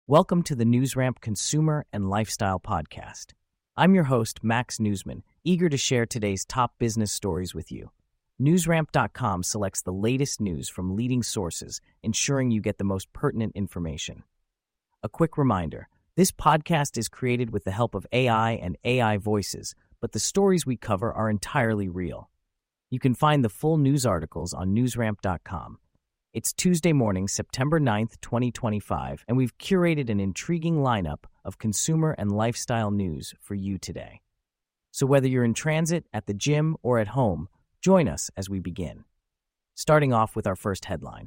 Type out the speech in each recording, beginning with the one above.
Welcome to the NewsRamp Consumer and Lifestyle Podcast. I'm your host, Max Newsman, eager to share today's top business stories with you. NewsRamp.com selects the latest news from leading sources, ensuring you get the most pertinent information. A quick reminder, this podcast is created with the help of AI and AI voices, but the stories we cover are entirely real. You can find the full news articles on NewsRamp.com. It's Tuesday morning, September 9th, 2025, and we've curated an intriguing lineup of consumer and lifestyle news for you today. So whether you're in transit, at the gym, or at home, join us as we begin. Starting off with our first headline.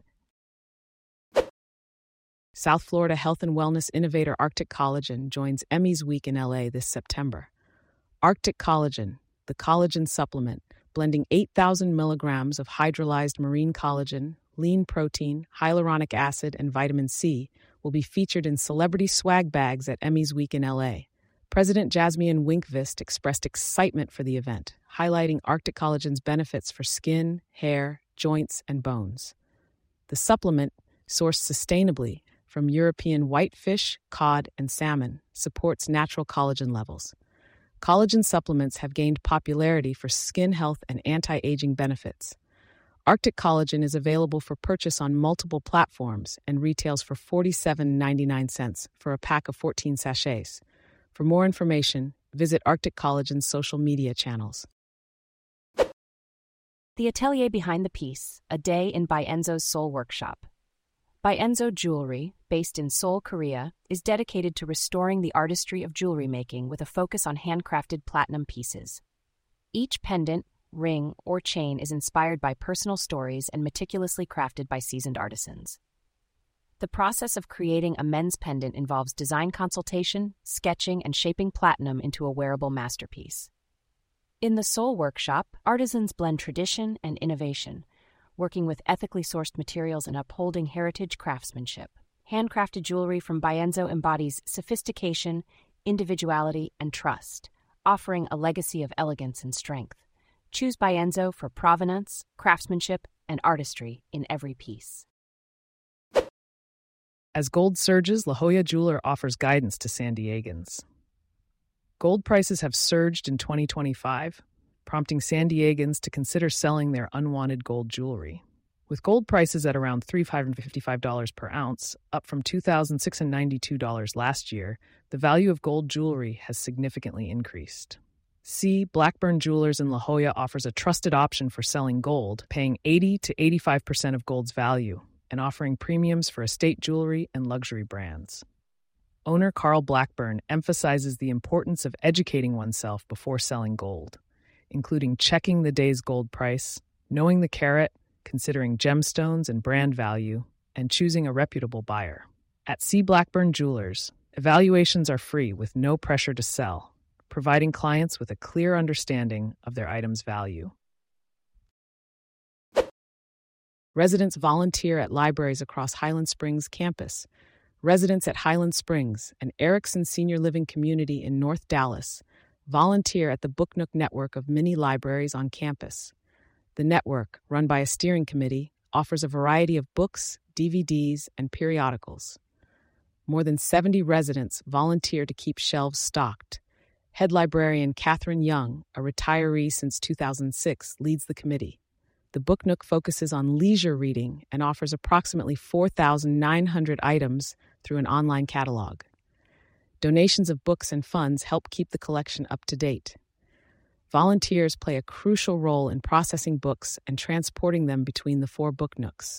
South Florida health and wellness innovator Arctic Collagen joins Emmys Week in LA this September. Arctic Collagen, the collagen supplement, blending 8,000 milligrams of hydrolyzed marine collagen, lean protein, hyaluronic acid, and vitamin C, will be featured in celebrity swag bags at Emmys Week in LA. President Jasmine Winkvist expressed excitement for the event, highlighting Arctic Collagen's benefits for skin, hair, joints, and bones. The supplement, sourced sustainably from European whitefish, cod, and salmon, supports natural collagen levels. Collagen supplements have gained popularity for skin health and anti-aging benefits. Arctic Collagen is available for purchase on multiple platforms and retails for $47.99 for a pack of 14 sachets. For more information, visit Arctic Collagen's social media channels. The Atelier Behind the Piece, a day in By Enzo's Seoul workshop. By Enzo Jewelry, based in Seoul, Korea, is dedicated to restoring the artistry of jewelry making with a focus on handcrafted platinum pieces. Each pendant, ring, or chain is inspired by personal stories and meticulously crafted by seasoned artisans. The process of creating a men's pendant involves design consultation, sketching, and shaping platinum into a wearable masterpiece. In the Seoul workshop, artisans blend tradition and innovation, working with ethically sourced materials and upholding heritage craftsmanship. Handcrafted jewelry from By Enzo embodies sophistication, individuality, and trust, offering a legacy of elegance and strength. Choose By Enzo for provenance, craftsmanship, and artistry in every piece. As gold surges, La Jolla Jeweler offers guidance to San Diegans. Gold prices have surged in 2025, prompting San Diegans to consider selling their unwanted gold jewelry. With gold prices at around $355 per ounce, up from $2,692 last year, the value of gold jewelry has significantly increased. Blackburn Jewelers in La Jolla offers a trusted option for selling gold, paying 80 to 85% of gold's value, and offering premiums for estate jewelry and luxury brands. Owner Carl Blackburn emphasizes the importance of educating oneself before selling gold, including checking the day's gold price, knowing the carat, considering gemstones and brand value, and choosing a reputable buyer. At Blackburn Jewelers, evaluations are free with no pressure to sell, providing clients with a clear understanding of their item's value. Residents volunteer at libraries across Highland Springs campus. Residents at Highland Springs, an Erickson senior living community in North Dallas, volunteer at the Book Nook network of mini libraries on campus. The network, run by a steering committee, offers a variety of books, DVDs, and periodicals. More than 70 residents volunteer to keep shelves stocked. Head librarian Catherine Young, a retiree since 2006, leads the committee. The Book Nook focuses on leisure reading and offers approximately 4,900 items through an online catalog. Donations of books and funds help keep the collection up to date. Volunteers play a crucial role in processing books and transporting them between the 4 Book Nooks.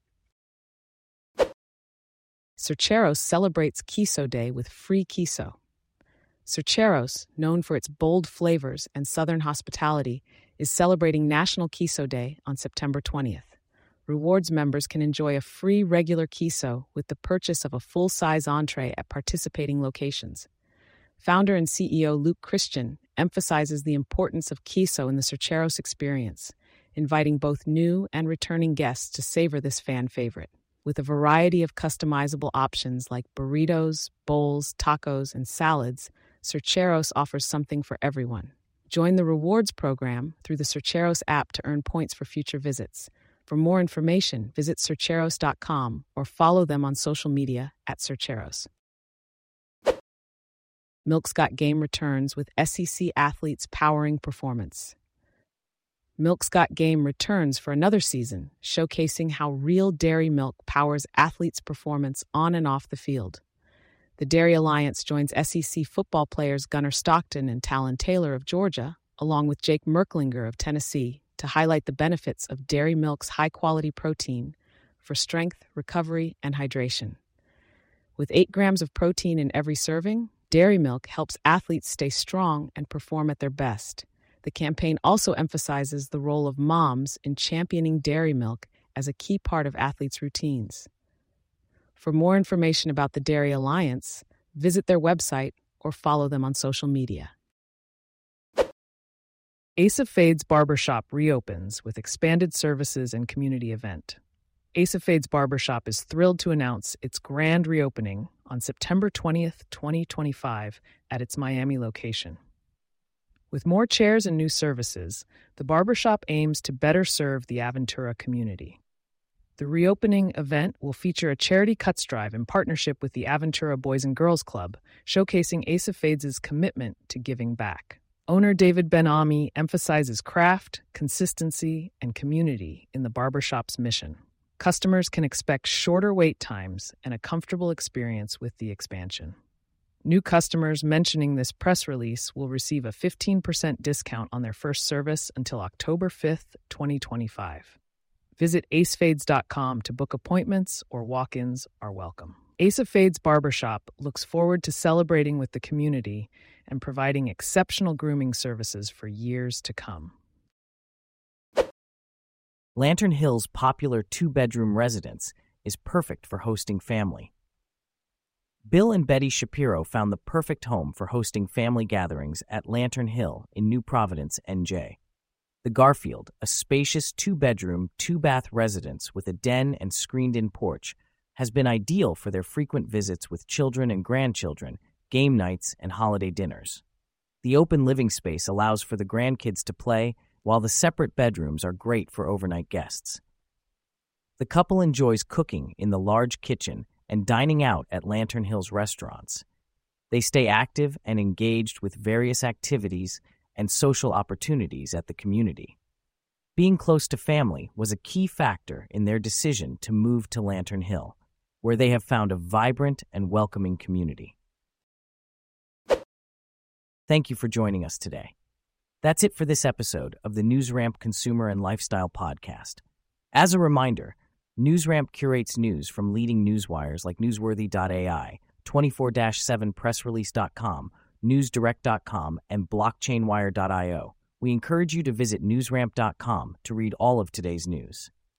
Cercheros celebrates Queso Day with free queso. Cercheros, known for its bold flavors and southern hospitality, is celebrating National Queso Day on September 20th. Rewards members can enjoy a free regular queso with the purchase of a full-size entree at participating locations. Founder and CEO Luke Christian emphasizes the importance of queso in the Cercheros experience, inviting both new and returning guests to savor this fan favorite. With a variety of customizable options like burritos, bowls, tacos, and salads, Cercheros offers something for everyone. Join the rewards program through the Cercheros app to earn points for future visits. For more information, visit Cercheros.com or follow them on social media at Cercheros. Milk's Got Game returns with SEC athletes powering performance. Milk's Got Game returns for another season, showcasing how real dairy milk powers athletes' performance on and off the field. The Dairy Alliance joins SEC football players Gunnar Stockton and Talon Taylor of Georgia, along with Jake Merklinger of Tennessee, to highlight the benefits of dairy milk's high-quality protein for strength, recovery, and hydration. With 8 grams of protein in every serving, dairy milk helps athletes stay strong and perform at their best. The campaign also emphasizes the role of moms in championing dairy milk as a key part of athletes' routines. For more information about the Dairy Alliance, visit their website or follow them on social media. Ace of Fades Barbershop reopens with expanded services and community event. Ace of Fades Barbershop is thrilled to announce its grand reopening on September 20th, 2025 at its Miami location. With more chairs and new services, the barbershop aims to better serve the Aventura community. The reopening event will feature a charity cuts drive in partnership with the Aventura Boys and Girls Club, showcasing Ace of Fades' commitment to giving back. Owner David Ben-Ami emphasizes craft, consistency, and community in the barbershop's mission. Customers can expect shorter wait times and a comfortable experience with the expansion. New customers mentioning this press release will receive a 15% discount on their first service until October 5th, 2025. Visit acefades.com to book appointments or walk-ins are welcome. Ace of Fades Barbershop looks forward to celebrating with the community and providing exceptional grooming services for years to come. Lantern Hill's popular 2-bedroom residence is perfect for hosting family. Bill and Betty Shapiro found the perfect home for hosting family gatherings at Lantern Hill in New Providence, NJ. The Garfield, a spacious 2-bedroom, 2-bath residence with a den and screened-in porch, has been ideal for their frequent visits with children and grandchildren, game nights, and holiday dinners. The open living space allows for the grandkids to play, while the separate bedrooms are great for overnight guests. The couple enjoys cooking in the large kitchen and dining out at Lantern Hill's restaurants. They stay active and engaged with various activities and social opportunities at the community. Being close to family was a key factor in their decision to move to Lantern Hill, where they have found a vibrant and welcoming community. Thank you for joining us today. That's it for this episode of the NewsRamp Consumer and Lifestyle Podcast. As a reminder, NewsRamp curates news from leading newswires like Newsworthy.ai, 24-7pressrelease.com, NewsDirect.com, and BlockchainWire.io. We encourage you to visit NewsRamp.com to read all of today's news.